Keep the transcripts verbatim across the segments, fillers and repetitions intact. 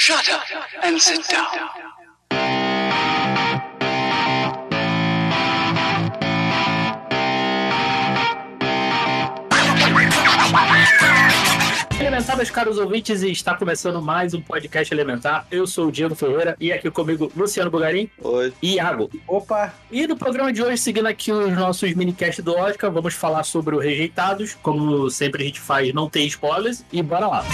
Shut up and sit down. Elementar, meus caros ouvintes, e está começando mais um podcast Elementar. Eu sou o Diego Ferreira e aqui comigo Luciano Bugarim. Oi. E Iago. Opa! E no programa de hoje, seguindo aqui os nossos minicasts do Oscar, vamos falar sobre o Rejeitados. Como sempre a gente faz, não tem spoilers. E bora lá.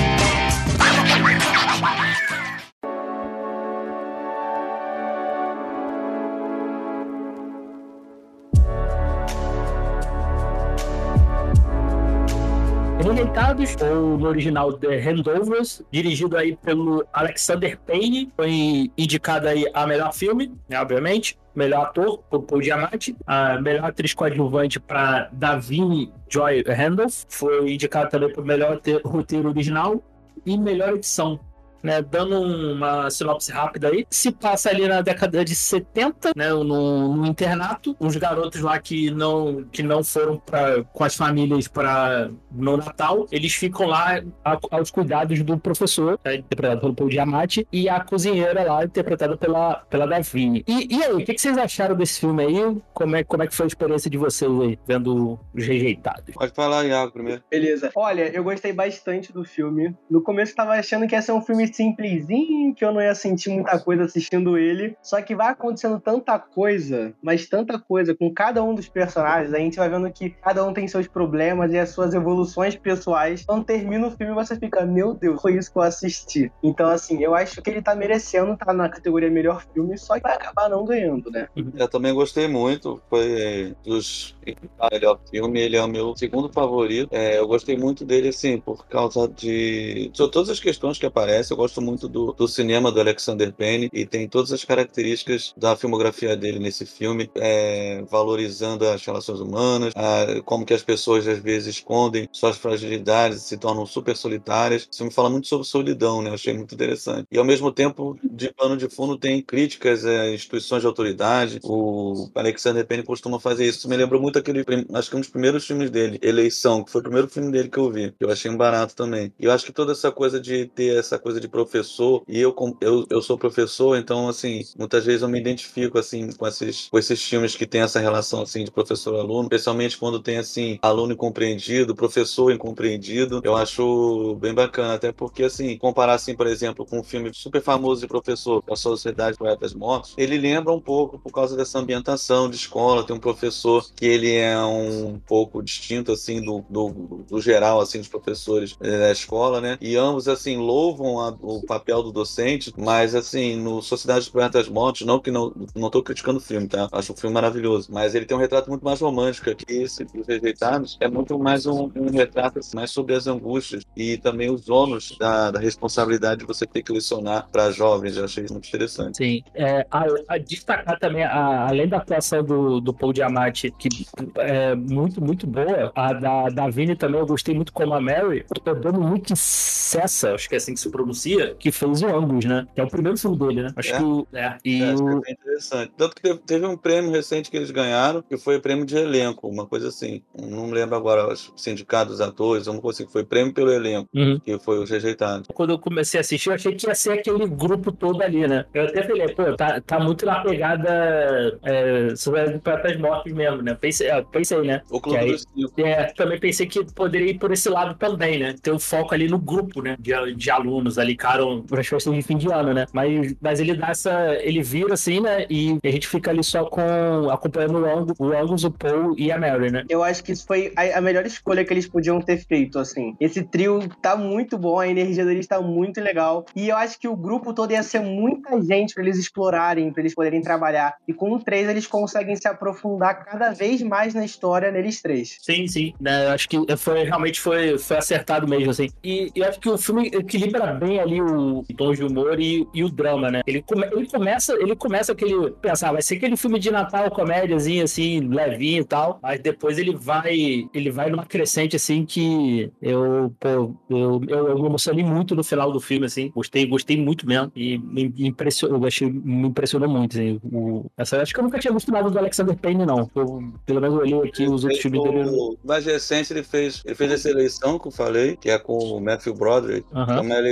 Rejeitados, ou no original The Handovers, dirigido aí pelo Alexander Payne, foi indicado aí a melhor filme, né, obviamente, melhor ator por Paul Giamatti, a melhor atriz coadjuvante para Da'Vine Joy Randolph, foi indicado também por melhor roteiro original e melhor edição. Né, dando uma sinopse rápida aí, se passa ali na década de setenta, né, no, no internato, uns garotos lá que não, que não foram pra, com as famílias para no Natal, eles ficam lá a, aos cuidados do professor, né, interpretado pelo Paul Giamatti, e a cozinheira lá, interpretada pela, pela Da'Vine. E, e aí, o que, que vocês acharam desse filme aí? Como é, como é que foi a experiência de vocês aí, vendo Os Rejeitados? Pode falar, Iago, primeiro. Beleza. Olha, eu gostei bastante do filme. No começo eu tava achando que ia ser um filme simplesinho, que eu não ia sentir muita coisa assistindo ele. Só que vai acontecendo tanta coisa, mas tanta coisa com cada um dos personagens. A gente vai vendo que cada um tem seus problemas e as suas evoluções pessoais. Quando termina o filme, você fica, meu Deus, foi isso que eu assisti. Então, assim, eu acho que ele tá merecendo estar na categoria melhor filme, só que vai acabar não ganhando, né? Eu também gostei muito. Foi dos melhor filme, ele é o meu segundo favorito. É, eu gostei muito dele, assim, por causa de... de todas as questões que aparecem. Eu gosto muito do, do cinema do Alexander Payne e tem todas as características da filmografia dele nesse filme, é, valorizando as relações humanas, a, como que as pessoas às vezes escondem suas fragilidades e se tornam super solitárias. Isso me fala muito sobre solidão, né? Eu achei muito interessante. E ao mesmo tempo, de pano de fundo, tem críticas a instituições de autoridade. O Alexander Payne costuma fazer isso. Isso me lembrou muito aquele, acho que um dos primeiros filmes dele, Eleição, que foi o primeiro filme dele que eu vi, que eu achei um barato também. E eu acho que toda essa coisa de ter essa coisa de professor, e eu, eu, eu sou professor, então, assim, muitas vezes eu me identifico, assim, com esses, com esses filmes que tem essa relação, assim, de professor-aluno, especialmente quando tem, assim, aluno incompreendido, professor incompreendido. Eu acho bem bacana, até porque, assim, comparar, assim, por exemplo, com um filme super famoso de professor, A Sociedade de Poetas Mortos, ele lembra um pouco por causa dessa ambientação de escola. Tem um professor que ele é um pouco distinto, assim, do, do, do geral, assim, dos professores da escola, né? E ambos, assim, louvam a, o papel do docente, mas, assim, no Sociedade dos Poetas Mortos, não que não, não tô criticando o filme, tá? Acho o filme maravilhoso, mas ele tem um retrato muito mais romântico aqui. Esse dos Rejeitados é muito mais um, um retrato, assim, mais sobre as angústias e também os ônus da, da responsabilidade de você ter que lecionar para jovens. Eu achei isso muito interessante. Sim, é, a, a destacar também, a, além da atuação do, do Paul Giamatti, que é muito, muito boa, a da Da'Vine também eu gostei muito como a Mary, o Dominique Sessa, acho que é assim que se pronuncia, que fez o Angus, né? Que é o primeiro filme dele, né? Acho é? que o... É, e é, acho o... que é bem interessante. Tanto que teve, teve um prêmio recente que eles ganharam, que foi prêmio de elenco, uma coisa assim. Não me lembro agora, os sindicatos dos atores, uma coisa assim, foi prêmio pelo elenco, Uhum. que foi Os Rejeitados. Quando eu comecei a assistir, eu achei que ia ser aquele grupo todo ali, né? Eu até falei, pô, tá, tá muito na pegada é, sobre Poetas Mortos mesmo, né? Pensei, é, pensei né? O Clube aí, dos Cinco. É, também pensei que poderia ir por esse lado também, né? Ter o foco ali no grupo, né? De, de alunos ali, caram para as festas de fim de ano, né? Mas, mas ele dá essa... Ele vira assim, né? E a gente fica ali só com... acompanhando o Angus, o, Angus, o Paul e a Mary, né? Eu acho que isso foi a, a melhor escolha que eles podiam ter feito, assim. Esse trio tá muito bom, a energia deles tá muito legal. E eu acho que o grupo todo ia ser muita gente pra eles explorarem, pra eles poderem trabalhar. E com o três, eles conseguem se aprofundar cada vez mais na história neles três. Sim, sim. Né, eu acho que foi, realmente foi, foi acertado mesmo, assim. E eu acho que o filme equilibra bem ali o tom de humor e, e o drama, né? Ele, come, ele começa, ele começa aquele... Pensar, vai ser aquele filme de Natal, comédiazinho, assim, levinho e tal. Mas depois ele vai, ele vai numa crescente, assim, que eu, pô, eu, eu, eu me emocionei muito no final do filme, assim. Gostei, gostei muito mesmo. E me impressionou, eu achei, me impressionou muito, assim. O, essa, acho que eu nunca tinha visto nada do Alexander Payne, não. Eu, pelo menos eu olhei aqui os outros filmes dele. O mais recente, ele fez, ele fez essa eleição que eu falei, que é com o Matthew Broderick, Uhum. que é uma eleição na,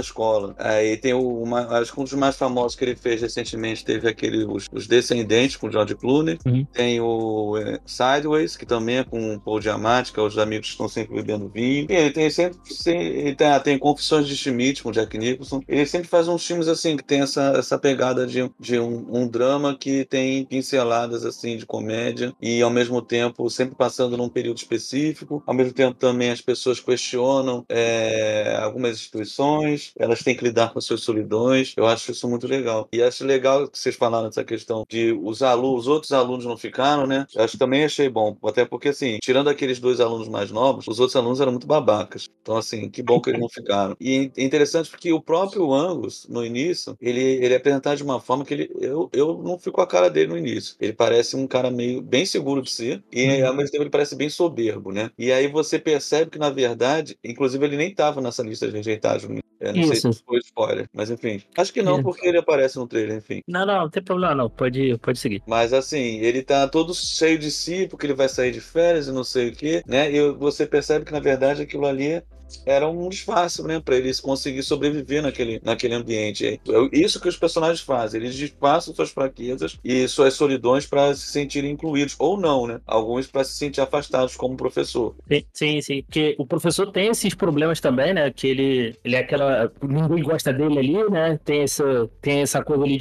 escola. Aí tem o, uma, acho que um dos mais famosos que ele fez recentemente teve aquele Os, os Descendentes com o George Clooney. Uhum. Tem o é, Sideways, que também é com o Paul Giamatti, que é os amigos que estão sempre bebendo vinho. E ele tem sempre, ele tem, tem Confissões de Schmidt com o Jack Nicholson. Ele sempre faz uns filmes assim que tem essa, essa pegada de, de um, um drama que tem pinceladas assim de comédia e ao mesmo tempo sempre passando num período específico. Ao mesmo tempo também as pessoas questionam é, algumas instituições, elas têm que lidar com as suas solidões. Eu acho isso muito legal. E acho legal que vocês falaram dessa questão de os alunos, os outros alunos não ficaram, né? Eu acho que também achei bom, até porque assim, tirando aqueles dois alunos mais novos, os outros alunos eram muito babacas. Então assim, que bom que eles não ficaram. E é interessante porque o próprio Angus, no início, ele, ele é apresentado de uma forma que ele, eu, eu não fico com a cara dele no início. Ele parece um cara meio bem seguro de si e ao mesmo tempo ele parece bem soberbo, né? E aí você percebe que na verdade, inclusive ele nem estava nessa lista de rejeitados. Eu não sei Isso. se foi spoiler, mas enfim. Acho que não, Isso. porque ele aparece no trailer, enfim. Não, não, não tem problema não. Pode, pode seguir. Mas assim, ele tá todo cheio de si, porque ele vai sair de férias e não sei o quê, né? E você percebe que na verdade aquilo ali era um disfarce, né, para eles conseguir sobreviver naquele, naquele ambiente. É isso que os personagens fazem, eles disfarçam suas fraquezas e suas solidões para se sentirem incluídos, ou não, né? Alguns para se sentir afastados, como professor. Sim, sim, sim. Porque o professor tem esses problemas também, né? Que ele, ele é aquela. Ninguém gosta dele ali, né? Tem essa, tem essa coisa ali de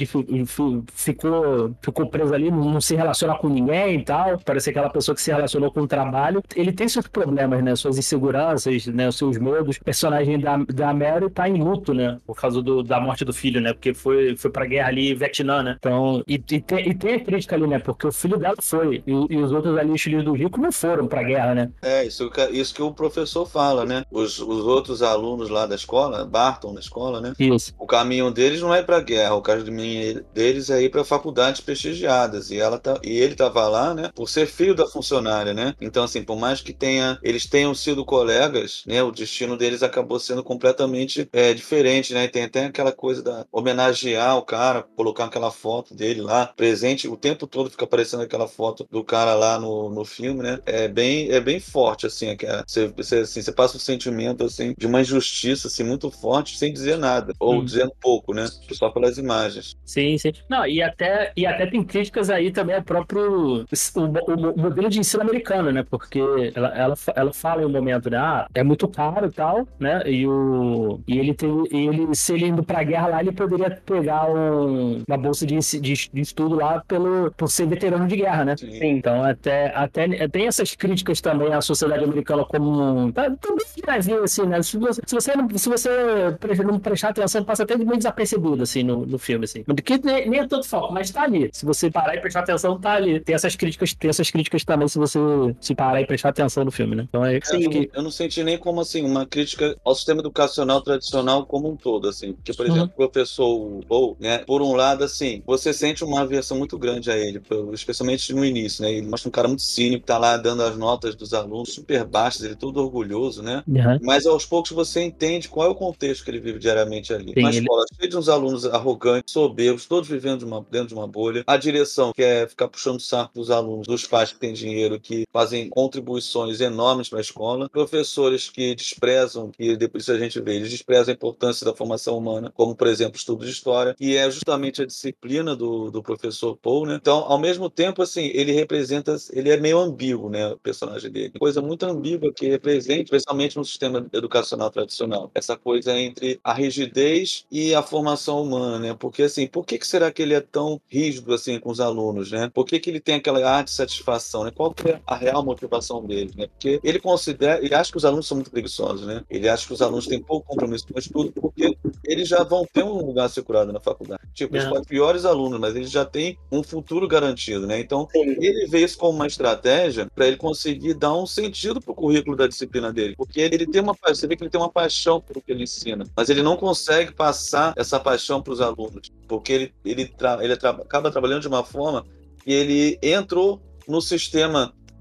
ficou, ficou preso ali, não se relaciona com ninguém e tal. Parece aquela pessoa que se relacionou com o trabalho. Ele tem seus problemas, né? Suas inseguranças, né? Os seus medos. O personagem da, da Mary tá em luto, né? Por causa do, da morte do filho, né? Porque foi, foi pra guerra ali, Vietnã, né? Então, e, e, tem, e tem a crítica ali, né? Porque o filho dela foi. E, e os outros ali, os filhos do Rico, não foram pra guerra, né? É, isso, isso que o professor fala, né? Os, os outros alunos lá da escola, Barton na escola, né? Isso. O caminho deles não é pra guerra, o caminho deles é ir pra faculdades prestigiadas. E, ela tá, e ele tava lá, né? Por ser filho da funcionária, né? Então, assim, por mais que tenha, eles tenham sido colegas, né? O destino deles acabou sendo completamente é, diferente, né? E tem até aquela coisa da homenagear o cara, colocar aquela foto dele lá, presente, o tempo todo fica aparecendo aquela foto do cara lá no, no filme, né? É bem, é bem forte, assim, é, você, você, assim, você passa um sentimento, assim, de uma injustiça, assim, muito forte, sem dizer nada, ou Hum. dizendo pouco, né? Só pelas imagens. Sim, sim. Não, e até, e até tem críticas aí também ao próprio o, o, o modelo de ensino americano, né? Porque ela, ela, ela fala em um momento, né? Ah, é muito caro e tal, né? E, o, e ele tem, ele, se ele indo pra guerra lá, ele poderia pegar um, uma bolsa de, de, de estudo lá pelo, por ser veterano de guerra, né? Sim. Então, até, até tem essas críticas também à sociedade americana como... Tá, também no Brasil, assim, né? Se você, se você, não, se você não prestar atenção, passa até meio desapercebido, assim, no, no filme, assim. Porque nem, nem é todo foco, mas tá ali. Se você parar e prestar atenção, tá ali. Tem essas críticas, tem essas críticas também se você se parar e prestar atenção no filme, né? Então é Sim, acho que... eu não senti nem como, assim, uma crítica ao sistema educacional tradicional como um todo, assim. Porque, por exemplo, Uhum. o professor Paul, né? Por um lado, assim, você sente uma aversão muito grande a ele, especialmente no início, né? Ele mostra um cara muito cínico, tá lá dando as notas dos alunos super baixas, ele todo orgulhoso, né? Uhum. Mas aos poucos você entende qual é o contexto que ele vive diariamente ali. Sim, Uma ele- escola cheia de uns alunos arrogantes, soberbos, todos vivendo de uma- dentro de uma bolha. A direção quer ficar puxando o saco dos alunos, dos pais que têm dinheiro, que fazem contribuições enormes para a escola. Professores que desprezam, que depois a gente vê, eles desprezam a importância da formação humana, como, por exemplo, estudo de história, que é justamente a disciplina do, do professor Paul, né? Então, ao mesmo tempo, assim, ele representa, ele é meio ambíguo, né, o personagem dele. Coisa muito ambígua que é presente, especialmente no sistema educacional tradicional. Essa coisa entre a rigidez e a formação humana, né? Porque, assim, por que, que será que ele é tão rígido, assim, com os alunos, né? Por que, que ele tem aquela arte de satisfação, né? Qual que é a real motivação dele, né? Porque ele considera, ele acha que os alunos são muito preguiçosos, né? Ele acha que os alunos têm pouco compromisso com o estudo, porque eles já vão ter um lugar assegurado na faculdade. Tipo, eles É. podem ser piores alunos, mas eles já têm um futuro garantido, né? Então, Sim. ele vê isso como uma estratégia para ele conseguir dar um sentido pro currículo da disciplina dele. Porque ele tem uma, você vê que ele tem uma paixão pelo que ele ensina, mas ele não consegue passar essa paixão para os alunos, porque ele, ele, tra, ele tra, acaba trabalhando de uma forma que ele entrou no sistema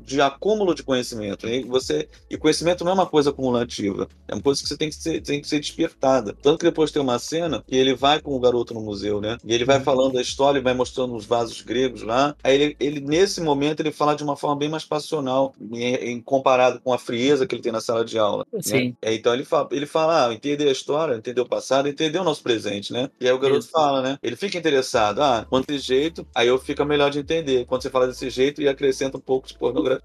de acúmulo de conhecimento. Né? E, você, e conhecimento não é uma coisa acumulativa, é uma coisa que você tem que ser, tem que ser despertada. Tanto que depois tem uma cena que ele vai com o garoto no museu, né? E ele vai falando a história, vai mostrando os vasos gregos lá. Aí ele, ele nesse momento, ele fala de uma forma bem mais passional, em, em comparado com a frieza que ele tem na sala de aula. Sim. Né? Então ele fala, ele fala, ah, entender a história, entender o passado, entender o nosso presente, né? E aí o garoto Isso. fala, né? Ele fica interessado, ah, quanto desse jeito, aí eu fica melhor de entender. Quando você fala desse jeito, e acrescenta um pouco de pornografia.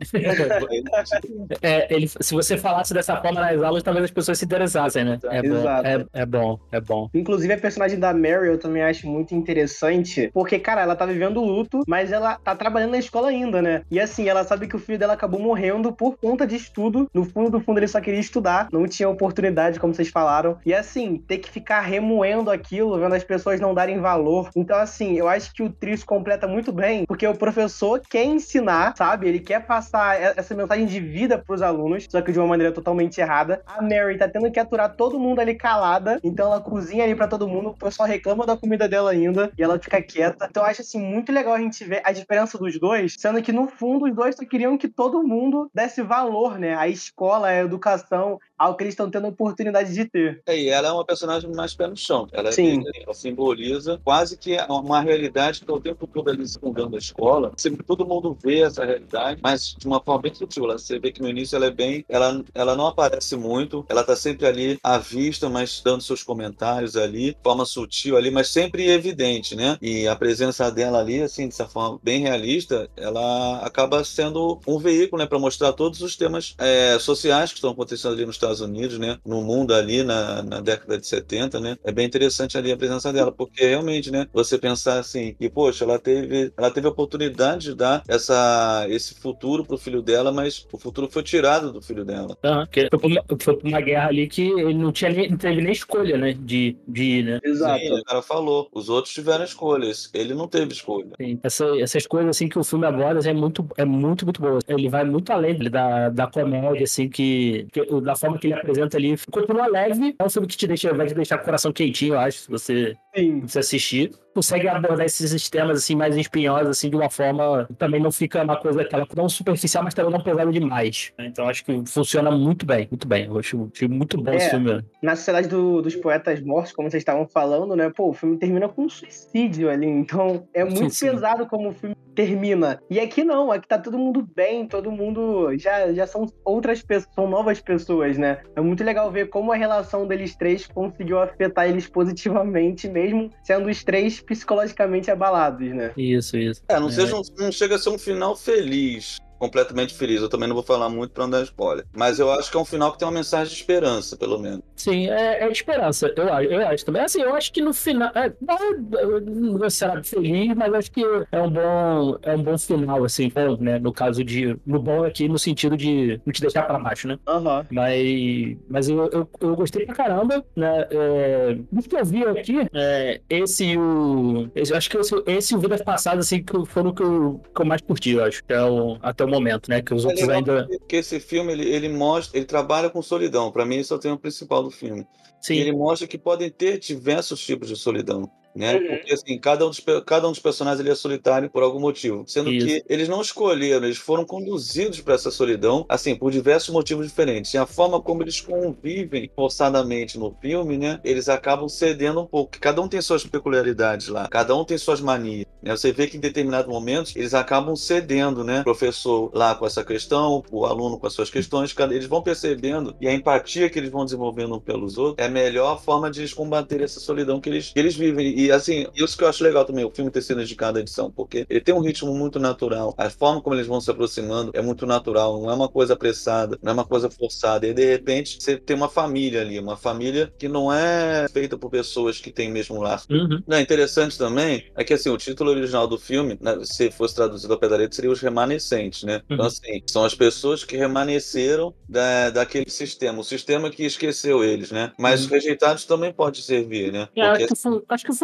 É, ele, se você falasse dessa forma nas aulas, talvez as pessoas se interessassem, né? É bom, Exato. é, é bom, é bom. Inclusive, a personagem da Mary eu também acho muito interessante, porque, cara, ela tá vivendo luto, mas ela tá trabalhando na escola ainda, né? E assim, ela sabe que o filho dela acabou morrendo por conta de estudo. No fundo do fundo, ele só queria estudar, não tinha oportunidade, como vocês falaram. E assim, ter que ficar remoendo aquilo, vendo as pessoas não darem valor. Então, assim, eu acho que o trio se completa muito bem, porque o professor quer ensinar, sabe? Ele quer passar essa mensagem de vida pros alunos, só que de uma maneira totalmente errada. A Mary tá tendo que aturar todo mundo ali calada, então ela cozinha ali pra todo mundo, o pessoal reclama da comida dela ainda, e ela fica quieta. Então eu acho, assim, muito legal a gente ver a diferença dos dois, sendo que, no fundo, os dois só queriam que todo mundo desse valor, né? A escola, a educação, ao que eles estão tendo a oportunidade de ter. É, e ela é uma personagem mais pé no chão. Ela, é, Sim. ela simboliza quase que uma realidade que é o tempo todo ali secundando a escola. Sempre todo mundo vê essa realidade, mas de uma forma bem sutil. Você vê que no início ela é bem... Ela, ela não aparece muito, ela tá sempre ali à vista, mas dando seus comentários ali, de forma sutil ali, mas sempre evidente, né? E a presença dela ali, assim, dessa forma bem realista, ela acaba sendo um veículo, né, para mostrar todos os temas é, sociais que estão acontecendo ali nos Estados Unidos, né? No mundo ali na, na década de setenta, né? É bem interessante ali a presença dela, porque realmente, né? Você pensar assim, que, poxa, ela teve, ela teve a oportunidade de dar essa, esse futuro pro filho dela, mas o futuro foi tirado do filho dela. Uhum, que foi, pra uma, foi pra uma guerra ali que ele não, tinha nem, não teve nem escolha, né? De, de ir, né? Exato. Sim, o cara falou, os outros tiveram escolhas, ele não teve escolha. Sim. Essa, essas coisas assim que o filme aborda é muito, é muito, muito boa. Ele vai muito além da, da comédia, assim, que, que da forma que ele apresenta ali. Continua leve, é um filme que te deixa, vai te deixar com o coração quentinho, eu acho, se você, Sim. se você assistir. Consegue abordar esses temas assim mais espinhosos assim de uma forma que também não fica uma coisa aquela não superficial, mas também não pesada demais. Então acho que funciona muito bem, muito bem. Eu acho, acho muito bom É, esse filme. Na Sociedade do, dos Poetas Mortos, como vocês estavam falando, né? Pô, o filme termina com um suicídio ali, então é muito Sim, sim. pesado como o filme termina. E aqui não, aqui tá todo mundo bem, todo mundo já, já são outras pessoas, são novas pessoas, né? É muito legal ver como a relação deles três conseguiu afetar eles positivamente, mesmo sendo os três psicologicamente abalados, né? Isso, isso. É, não, É. Seja um, não chega a ser um final feliz, completamente feliz. Eu também não vou falar muito para não dar spoiler. Mas eu acho que é um final que tem uma mensagem de esperança, pelo menos. Sim, é, é de esperança, eu, acho- eu acho também. Assim, eu acho que no final. É, não, é- não vou ser feliz, mas acho que é um bom, é um bom final, assim, bom, né? No caso de. No bom aqui, no sentido de não te deixar pra baixo, né? Aham. Mas, mas eu, eu, eu gostei pra caramba, né? É, do que eu vi aqui, é, esse e o. Esse, eu acho que esse, esse e o Vidas Passadas, assim, que foram o que eu, que eu mais curti, eu acho, até o, até o momento, né? Que os É outros legal ainda. porque esse filme, ele, ele mostra, ele trabalha com solidão. Para mim, esse é o tema principal do filme. E ele Sim, mostra que podem ter diversos tipos de solidão. Né? Uhum. Porque assim, cada um, dos, pe- cada um dos personagens ele é solitário por algum motivo. Sendo Isso. que eles não escolheram, eles foram conduzidos para essa solidão, assim, por diversos motivos diferentes. E a forma como eles convivem forçadamente no filme, né? Eles acabam cedendo um pouco. Cada um tem suas peculiaridades lá, cada um tem suas manias. Né? Você vê que em determinados momentos eles acabam cedendo, né? O professor lá com essa questão, o aluno com as suas questões, cada- eles vão percebendo e a empatia que eles vão desenvolvendo um pelos outros é a melhor forma de eles combater essa solidão que eles, que eles vivem. E assim, isso que eu acho legal também, o filme ter sido indicado à edição, porque ele tem um ritmo muito natural. A forma como eles vão se aproximando é muito natural, não é uma coisa apressada, não é uma coisa forçada. E de repente você tem uma família ali, uma família que não é feita por pessoas que têm mesmo laço. Uhum. Não, interessante também é que assim, o título original do filme, né, se fosse traduzido ao pé da letra, seria Os Remanescentes, né? Então, Uhum. assim, são as pessoas que remanesceram da, daquele sistema, o sistema que esqueceu eles, né? Mas Uhum. rejeitados também pode servir, né? É, Porque acho, que, fun- acho que funciona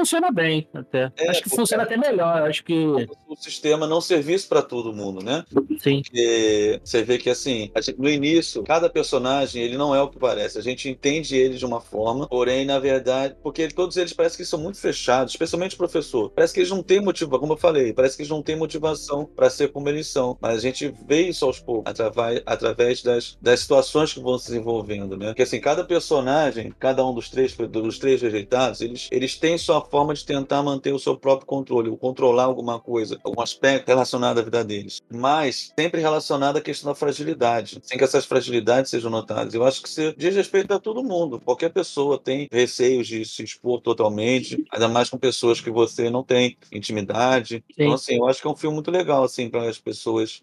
funciona bem, até. É, acho que porque- funciona até melhor. Acho que. O sistema não serviço para todo mundo, né? Sim. Porque você vê que, assim, a gente- no início, cada personagem, ele não é o que parece. A gente entende ele de uma forma, porém, na verdade, porque todos eles parecem que são muito fechados, especialmente o professor. Parece que eles não têm motivação, como eu falei, parece que eles não têm motivação para ser como eles são. Mas a gente vê isso aos poucos, através, através das, das situações que vão se desenvolvendo, né? Porque, assim, cada personagem, cada um dos três, dos três rejeitados, eles, eles têm sua forma de tentar manter o seu próprio controle, ou controlar alguma coisa, algum aspecto relacionado à vida deles. Mas sempre relacionado à questão da fragilidade, sem que essas fragilidades sejam notadas. Eu acho que isso diz respeito a todo mundo. Qualquer pessoa tem receios de se expor totalmente, ainda mais com pessoas que você não tem intimidade. Sim. Então, assim, eu acho que é um filme muito legal, assim, para as pessoas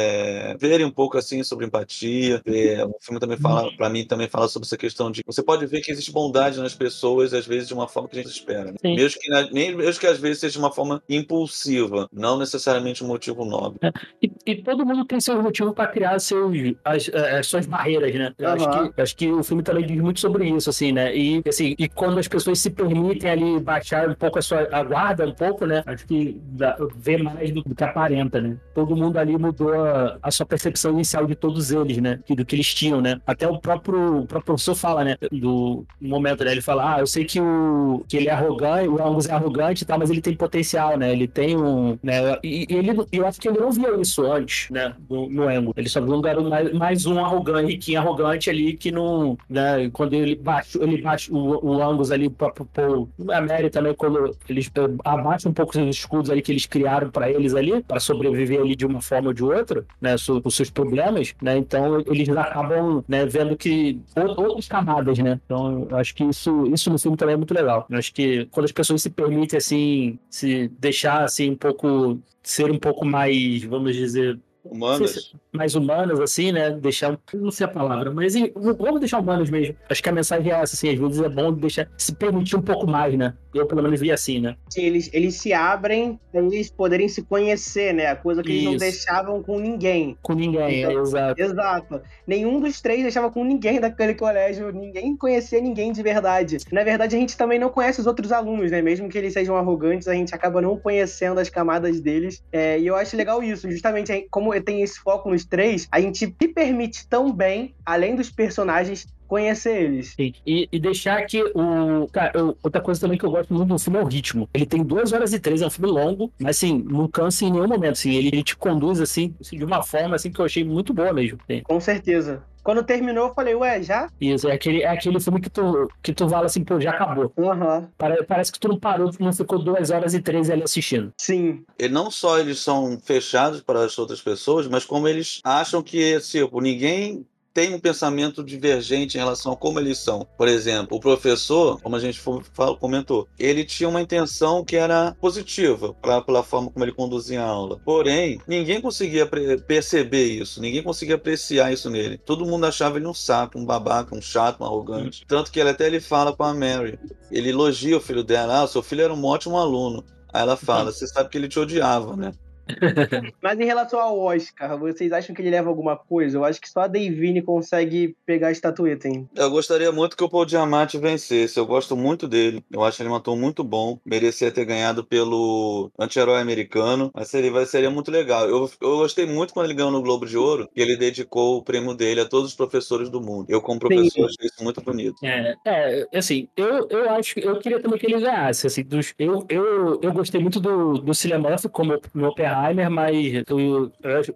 é, verem um pouco, assim, sobre empatia. É, o filme também fala, para mim, também fala sobre essa questão de... Você pode ver que existe bondade nas pessoas, às vezes, de uma forma que a gente espera, né? Sim. Mesmo que, na- nem- mesmo que, às vezes, seja de uma forma impulsiva, não necessariamente um motivo nobre. E, e todo mundo tem seu motivo para criar seus, as, as suas barreiras, né? Eu acho, Aham. que, acho que o filme também diz muito sobre isso, assim, né? E, assim, e quando as pessoas se permitem ali baixar um pouco a sua a guarda, um pouco, né? Acho que dá, vê mais do, do que aparenta, né? Todo mundo ali mudou a, a sua percepção inicial de todos eles, né? Que, do que eles tinham, né? Até o próprio, o próprio professor fala, né? Do momento, né? Ele fala, ah, eu sei que, o, que ele é arrogante, o Angus é arrogante e tal, mas ele tem potencial, né? Ele tem um... Né? E, e ele, eu acho que ele não via isso antes, né? No, no Angus. Ele só viu um garoto, mais, mais um arrogante, riquinho arrogante ali, que não... Né? Quando ele baixa, ele baixa o, o Angus ali, o próprio Paul, a Mary também, quando eles eh, abaixam um pouco os escudos ali que eles criaram para eles ali, para sobreviver ali de uma forma ou de outra, né? So, os seus problemas, né? Então eles acabam, né, vendo que ou- outras camadas, né? Então eu acho que isso, isso no filme também é muito legal. Eu acho que quando as pessoas se permitem, assim, se deixar, assim, um pouco, ser um pouco mais, vamos dizer, Humanas. mais humanas, assim, né? Deixar, um- não sei a palavra, mas e, vamos deixar humanos mesmo. Acho que a mensagem é essa, assim, às vezes é bom deixar, se permitir um pouco mais, né? Eu, pelo menos, vi assim, né? Sim, eles, eles se abrem para eles poderem se conhecer, né? A coisa que eles não Isso. deixavam com ninguém. Com ninguém, Então, é exato. Exato. Nenhum dos três deixava com ninguém daquele colégio, ninguém conhecia ninguém de verdade. Na verdade, a gente também não conhece os outros alunos, né? Mesmo que eles sejam arrogantes, a gente acaba não conhecendo as camadas deles. É, e eu acho legal isso, justamente aí, como tem esse foco nos três, a gente se permite tão bem, além dos personagens, conhecer eles. Sim. E, e deixar que o. Cara, eu- outra coisa também que eu gosto muito do filme é o ritmo. Ele tem duas horas e três, é um filme longo, mas assim, não cansa em nenhum momento. Assim, ele, ele te conduz assim, assim, de uma forma assim que eu achei muito boa mesmo. Sim. Com certeza. Quando terminou, eu falei, ué, já? Isso, é aquele, é aquele filme que tu, que tu fala assim, pô, já acabou. Aham. Pare- Parece que tu não parou, tu não ficou duas horas e três ali assistindo. Sim. E não só eles são fechados para as outras pessoas, mas como eles acham que, tipo, ninguém tem um pensamento divergente em relação a como eles são. Por exemplo, o professor, como a gente for- fala- comentou, ele tinha uma intenção que era positiva pra, pela forma como ele conduzia a aula. Porém, ninguém conseguia pre- perceber isso, ninguém conseguia apreciar isso nele. Todo mundo achava ele um saco, um babaca, um chato, um arrogante. Tanto que ele até ele fala com a Mary. Ele elogia o filho dela, ah, seu filho era um ótimo aluno. Aí ela fala, você sabe que ele te odiava, né? Mas em relação ao Oscar, vocês acham que ele leva alguma coisa? Eu acho que só a Davine consegue pegar a estatueta, hein? Eu gostaria muito que o Paul Giamatti vencesse. Eu gosto muito dele. Eu acho ele um ator muito bom. Merecia ter ganhado pelo anti-herói americano. Mas seria, vai- seria muito legal. Eu, eu gostei muito quando ele ganhou no Globo de Ouro. E ele dedicou o prêmio dele a todos os professores do mundo. Eu, como professor, Sim. achei isso muito bonito. É, é, assim, eu, eu acho que eu queria também que ele ganhasse, assim, dos, eu, eu, eu gostei muito do, do Cillian Murphy como no Oppenheimer, mas o,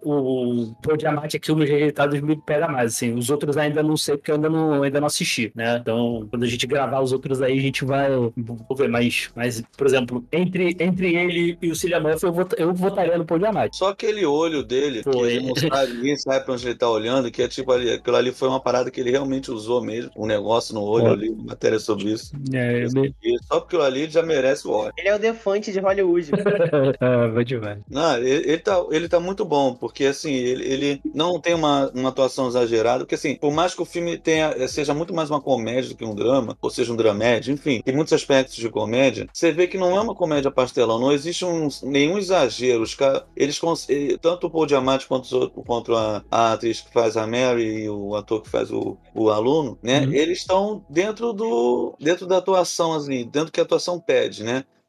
o, o Paul Giamatti aqui nos rejeitados me pega mais, assim, os outros ainda não sei, porque eu ainda não, ainda não assisti, né, então quando a gente gravar os outros aí, a gente vai, vou ver, mas, mas por exemplo, entre, entre ele e o Cillian Murphy, eu, vot, eu votaria no Paul Giamatti. Só aquele olho dele, que Foi. ele não sabe, ninguém sabe pra onde ele tá olhando, que é tipo ali, aquilo ali foi uma parada que ele realmente usou mesmo. Um negócio no olho, Ó. eu li uma matéria sobre isso. É, eu me... E só porque aquilo ali ele já merece o Oscar. Ele é o Defante de Hollywood. ah, vai demais. Não, ele, ele, tá, ele tá muito bom, porque assim, ele, ele não tem uma, uma atuação exagerada, porque assim, por mais que o filme tenha, seja muito mais uma comédia do que um drama, ou seja, um dramédia, enfim, tem muitos aspectos de comédia, você vê que não é uma comédia pastelão, não existe um, nenhum exagero. Os caras, eles, cons- eh, tanto o Paul Giamatti quanto, os outros- quanto a, a atriz que faz a Mary e o ator que faz o, o aluno, né, Uhum. eles estão dentro do dentro da atuação, assim, dentro do que a atuação pede, né?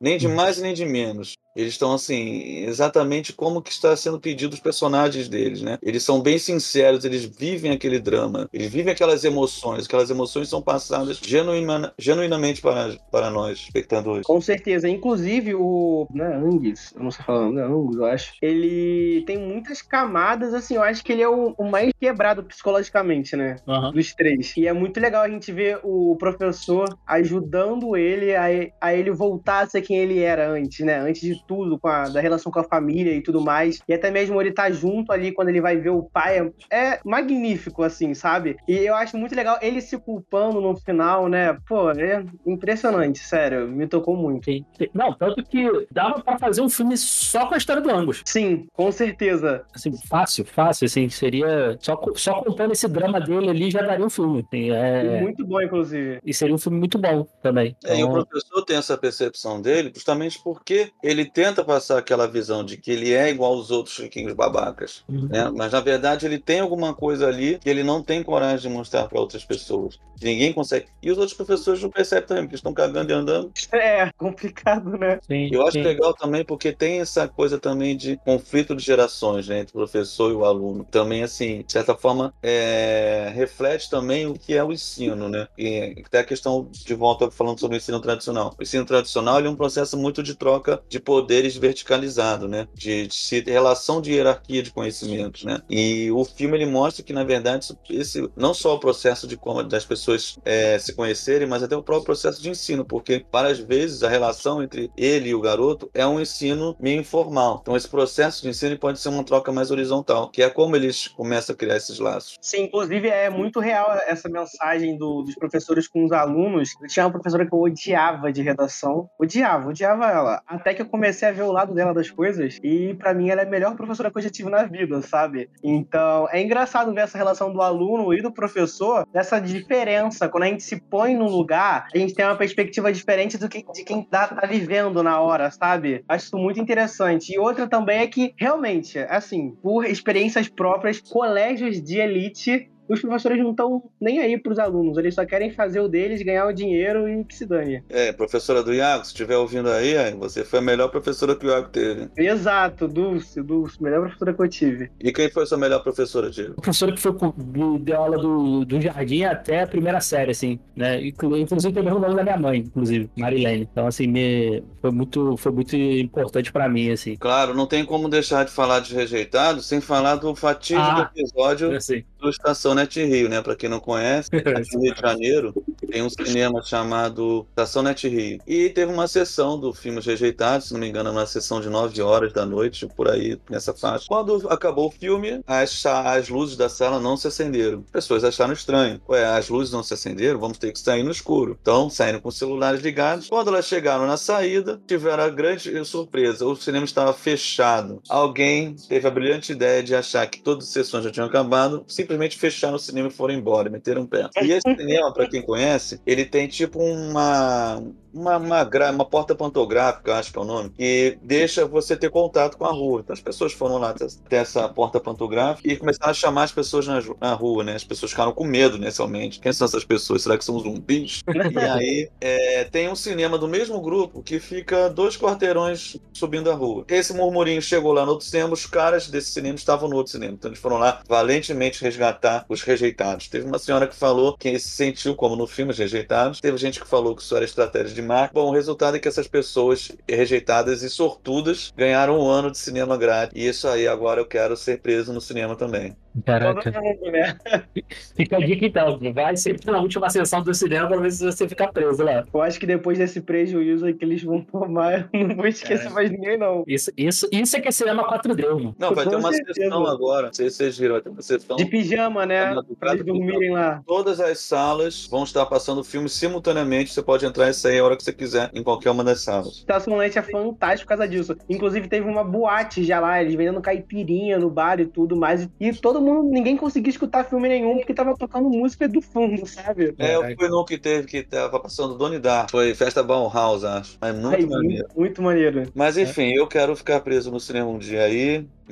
nem de mais nem de menos. Eles estão, assim, exatamente como que está sendo pedido os personagens deles, né? Eles são bem sinceros, eles vivem aquele drama, eles vivem aquelas emoções, aquelas emoções são passadas genuina, genuinamente para, para nós, espectadores. Com certeza. Inclusive, o... Não é Angus, eu não sei falando, não é Angus, eu acho. Ele tem muitas camadas, assim, eu acho que ele é o, o mais quebrado psicologicamente, né? Uhum. Dos três. E é muito legal a gente ver o professor ajudando ele a, a ele voltar a ser quem ele era antes, né? Antes de tudo, com a, da relação com a família e tudo mais. E até mesmo ele tá junto ali quando ele vai ver o pai. É magnífico, assim, sabe? E eu acho muito legal ele se culpando no final, né? Pô, é impressionante, sério. Me tocou muito. Sim. Não, tanto que dava pra fazer um filme só com a história do Angus. Sim, com certeza. Assim, fácil, fácil, assim, seria... Só, só contando esse drama dele ali já daria um filme. Assim, é... Muito bom, inclusive. E seria um filme muito bom também. É, e o Então, professor tem essa percepção dele justamente porque ele tenta passar aquela visão de que ele é igual aos outros chiquinhos babacas, Uhum. né? Mas na verdade ele tem alguma coisa ali que ele não tem coragem de mostrar para outras pessoas, que ninguém consegue. E os outros professores não percebem também, porque estão cagando e andando. É, complicado, né? sim, Eu acho sim. legal também porque tem essa coisa também de conflito de gerações, né, entre o professor e o aluno. Também, assim, de certa forma, é, reflete também o que é o ensino, né? E até a questão, de volta falando sobre o ensino tradicional. O ensino tradicional ele é um processo muito de troca de poderes verticalizado, né? De, de relação de hierarquia de conhecimentos, né? E o filme ele mostra que, na verdade, esse não só o processo de como das pessoas é, se conhecerem, mas até o próprio processo de ensino, porque várias vezes a relação entre ele e o garoto é um ensino meio informal. Então esse processo de ensino pode ser uma troca mais horizontal, que é como eles começam a criar esses laços. Sim, inclusive é muito real essa mensagem do, dos professores com os alunos. Eu tinha uma professora que eu odiava de redação. Odiava, odiava ela. Até que eu comecei a ver o lado dela das coisas e pra mim ela é a melhor professora que eu já tive na vida, sabe? Então é engraçado ver essa relação do aluno e do professor, dessa diferença. Quando a gente se põe no lugar, a gente tem uma perspectiva diferente do que, de quem tá, tá vivendo na hora, sabe? Acho isso muito interessante. E outra também é que, realmente, assim, por experiências próprias, colégios de elite, os professores não estão nem aí pros alunos, eles só querem fazer o deles, ganhar o dinheiro e que se dane. É, professora do Iago, se estiver ouvindo aí, você foi a melhor professora que o Iago teve. Exato, Dulce, Dulce, melhor professora que eu tive. E quem foi a sua melhor professora, Diego? O professor que foi com- do- deu aula do, do jardim até a primeira série, assim, né? Inclu- Inclusive tem o mesmo nome da minha mãe, inclusive, Marilene. Então, assim, me, foi, muito, foi muito importante pra mim, assim. Claro, não tem como deixar de falar de Rejeitados sem falar do fatídico Ah, episódio Assim. do Estação Net Rio, né? Para quem não conhece, aqui no Rio de Janeiro tem um cinema chamado Estação Net Rio. E teve uma sessão do filme Os Rejeitados, se não me engano, uma sessão de nove horas da noite, por aí, nessa faixa. Quando acabou o filme, as, as luzes da sala não se acenderam. As pessoas acharam estranho. Ué, as luzes não se acenderam, vamos ter que sair no escuro. Então, saíram com os celulares ligados. Quando elas chegaram na saída, tiveram a grande surpresa. O cinema estava fechado. Alguém teve a brilhante ideia de achar que todas as sessões já tinham acabado, simplesmente fecharam o cinema e foram embora, meteram o pé. E esse cinema, para quem conhece, ele tem tipo uma... Uma, uma, gra- uma porta pantográfica, acho que é o nome, que deixa você ter contato com a rua. Então as pessoas foram lá até essa porta pantográfica e começaram a chamar as pessoas na, ju- na rua, né? As pessoas ficaram com medo, inicialmente. Quem são essas pessoas? Será que são zumbis? E aí é, tem um cinema do mesmo grupo que fica dois quarteirões subindo a rua. Esse murmurinho chegou lá no outro cinema, os caras desse cinema estavam no outro cinema. Então eles foram lá valentemente resgatar os rejeitados. Teve uma senhora que falou que se sentiu como no filme Os Rejeitados. Teve gente que falou que isso era estratégia de marca. Bom, o resultado é que essas pessoas rejeitadas e sortudas ganharam um ano de cinema grátis. E isso aí, agora eu quero ser preso no cinema também. Caraca. Todo mundo, né? Fica a dica então, vai sempre na última sessão do cinema pra ver se você fica preso lá. Eu acho que depois desse prejuízo aí que eles vão tomar, eu não vou esquecer É. mais ninguém, não. Isso, isso, isso é que é cinema quatro D, mano. Não, vai Com ter uma certeza. sessão agora. Não sei se vocês viram, vai ter uma sessão. De pijama, né? Pra eles dormirem lá. Todas as salas vão estar passando filmes simultaneamente. Você pode entrar e sair a hora que você quiser em qualquer uma das salas. Estação Leste é fantástico por causa disso. Inclusive, teve uma boate já lá, eles vendendo caipirinha no bar e tudo mais. E todo mundo, ninguém conseguia escutar filme nenhum porque tava tocando música do fundo, sabe? É, eu fui no que teve, que tava passando Doni Dar. Foi Festa Bauhaus, acho. Mas muito Ai, maneiro. muito, muito maneiro. Mas enfim, eu quero ficar preso no cinema um dia aí.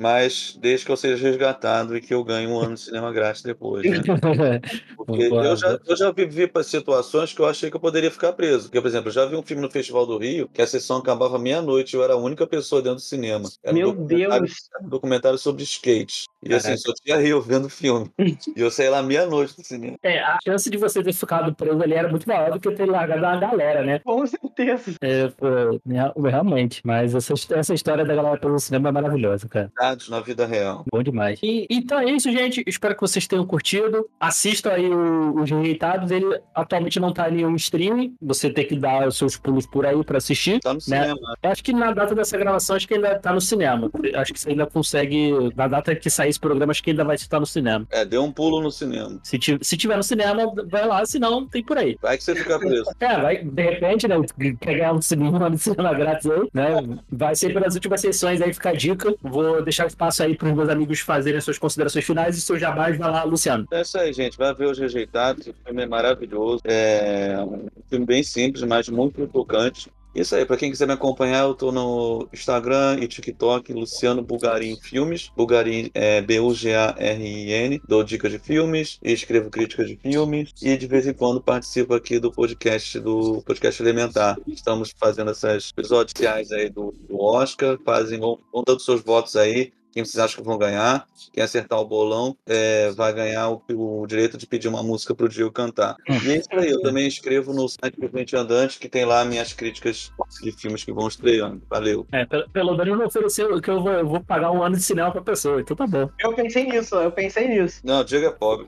mas desde que eu seja resgatado e que eu ganhe um ano de cinema grátis depois, né? Porque eu já, eu já vivi para situações que eu achei que eu poderia ficar preso. Porque, por exemplo, eu já vi um filme no Festival do Rio que a sessão acabava meia-noite e eu era a única pessoa dentro do cinema. Era um Meu documentário, Deus! um documentário sobre skate. E Caraca. assim, só tinha Rio vendo o filme. E eu saí lá meia-noite do cinema. É, a chance de você ter ficado preso ali era muito maior do que ter largado a galera, né? Com certeza. É, pô, real- realmente. Mas essa, essa história da galera pelo cinema é maravilhosa, cara. Dados na vida real. Bom demais. E, então é isso, gente. Espero que vocês tenham curtido. Assistam aí o- os Rejeitados. Ele atualmente não tá em nenhum streaming. Você tem que dar os seus pulos por aí pra assistir. Tá no Né? cinema. Eu acho que na data dessa gravação, acho que ainda tá no cinema. Acho que você ainda consegue. Na data que sair esse programa, acho que ainda vai estar no cinema. É, deu um pulo no cinema. Se, ti- se tiver no cinema, vai lá, se não, tem por aí. Vai que você fica preso. É, vai, de repente, né? Quer ganhar um cinema, um cinema grátis aí, né? Vai ser pelas últimas sessões aí, fica a dica. Vou deixar espaço aí para os meus amigos fazerem as suas considerações finais e seus jabás. Vai lá, Luciano. É isso aí, gente. Vai ver Os Rejeitados. O filme é maravilhoso. É um filme bem simples, mas muito tocante. Isso aí, pra quem quiser me acompanhar, eu tô no Instagram e TikTok, Luciano Bulgarin Filmes. Bulgarin é B U G A R I N. Dou dicas de filmes, escrevo críticas de filmes e de vez em quando participo aqui do podcast do podcast Elementar. Estamos fazendo esses episódios especiais aí do, do Oscar. Fazem, vão, vão dando seus votos aí. Quem vocês acham que vão ganhar? Quem acertar o bolão é, vai ganhar o, o direito de pedir uma música pro Diego cantar. E é isso aí, eu também escrevo no site Frequente Andante, que tem lá minhas críticas de filmes que vão estreando. Valeu. É, pelo, pelo menos não ofereceu que eu vou, eu vou pagar um ano de cinema pra pessoa, então tá bom. Eu pensei nisso, eu pensei nisso. Não, o Diego é pobre.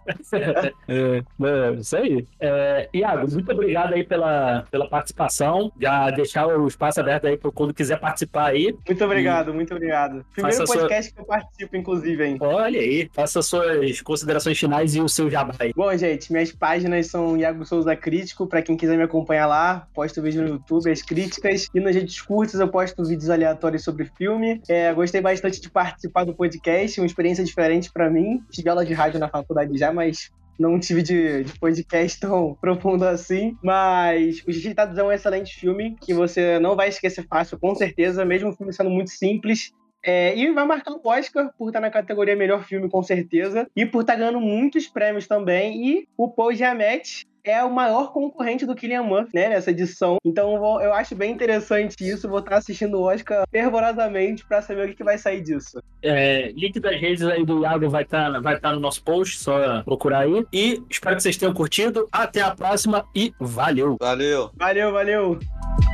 é, é, isso aí. É, Iago, muito obrigado aí pela, pela participação. Já deixar o espaço aberto aí para quando quiser participar aí. Muito obrigado, muito obrigado. Primeiro Faça podcast que eu participo, inclusive, hein? Olha aí, faça suas considerações finais e o seu jabá aí. Bom, gente, minhas páginas são Iago Souza Crítico, pra quem quiser me acompanhar lá, posto vídeo no YouTube, as críticas, e nas redes curtas eu posto vídeos aleatórios sobre filme. É, gostei bastante de participar do podcast, uma experiência diferente pra mim. Tive aula de rádio na faculdade já, mas não tive de, de podcast tão profundo assim, mas Os Rejeitados é um excelente filme que você não vai esquecer fácil, com certeza, mesmo o filme sendo muito simples. É, e vai marcar o Oscar por estar na categoria Melhor Filme, com certeza, e por estar ganhando muitos prêmios também. E o Paul Giamatti é o maior concorrente do Cillian Murphy, né, nessa edição. Então vou, eu acho bem interessante isso. Vou estar assistindo o Oscar fervorosamente para saber o que, que vai sair disso. É, link das redes aí do Iago vai estar vai tá no nosso post, só procurar aí. E espero que vocês tenham curtido. Até a próxima e valeu! Valeu! Valeu, valeu!